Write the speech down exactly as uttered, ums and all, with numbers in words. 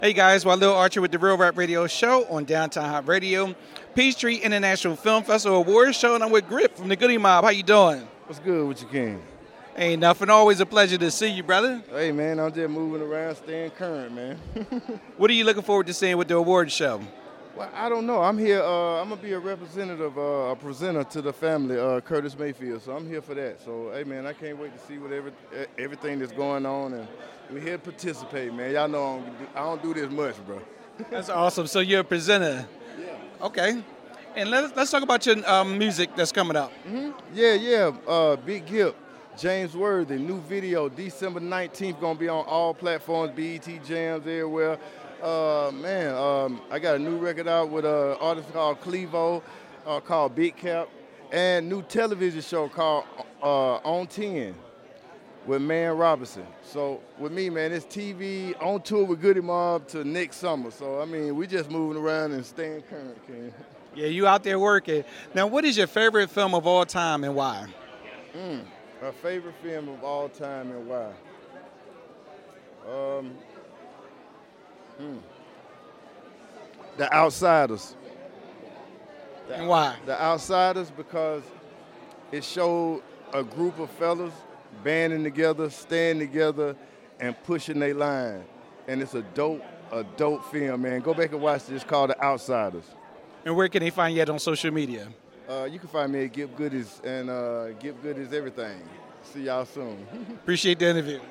Hey guys, Walil Archer with the Real Rap Radio Show on Downtown Hot Radio, Peachtree International Film Festival Awards Show, and I'm with Grip from the Goodie Mob. How you doing? What's good with you, King? Ain't nothing. Always a pleasure to see you, brother. Hey, man, I'm just moving around, staying current, man. What are you looking forward to seeing with the awards show? Well, I don't know. I'm here. Uh, I'm gonna be a representative, uh, a presenter to the family, uh, Curtis Mayfield. So I'm here for that. So, hey, man, I can't wait to see what every, everything that's going on, and we're here to participate, man. Y'all know I don't, do, I don't do this much, bro. That's awesome. So you're a presenter. Yeah. Okay. And let's let's talk about your um, music that's coming up. Mm-hmm. Yeah, yeah. Uh, Big Gip, James Worthy, new video, December nineteenth, gonna be on all platforms, B E T Jams, everywhere. Uh, man, um, I got a new record out with an artist called Clevo, uh, called Big Cap, and new television show called uh, On ten with Man Robinson. So with me, man, it's T V on tour with Goodie Mob to next summer. So I mean, we just moving around and staying current, King. Yeah, you out there working. Now, what is your favorite film of all time and why? Mm, my favorite film of all time and why? Um. Hmm. The Outsiders. The, And why? The Outsiders because it showed a group of fellas banding together, staying together, and pushing their line. And it's a dope, a dope film, man. Go back and watch this. It's called The Outsiders. And where can they find you at on social media? Uh, you can find me at Gip Goodies and uh, Gip Goodies everything. See y'all soon. Appreciate the interview.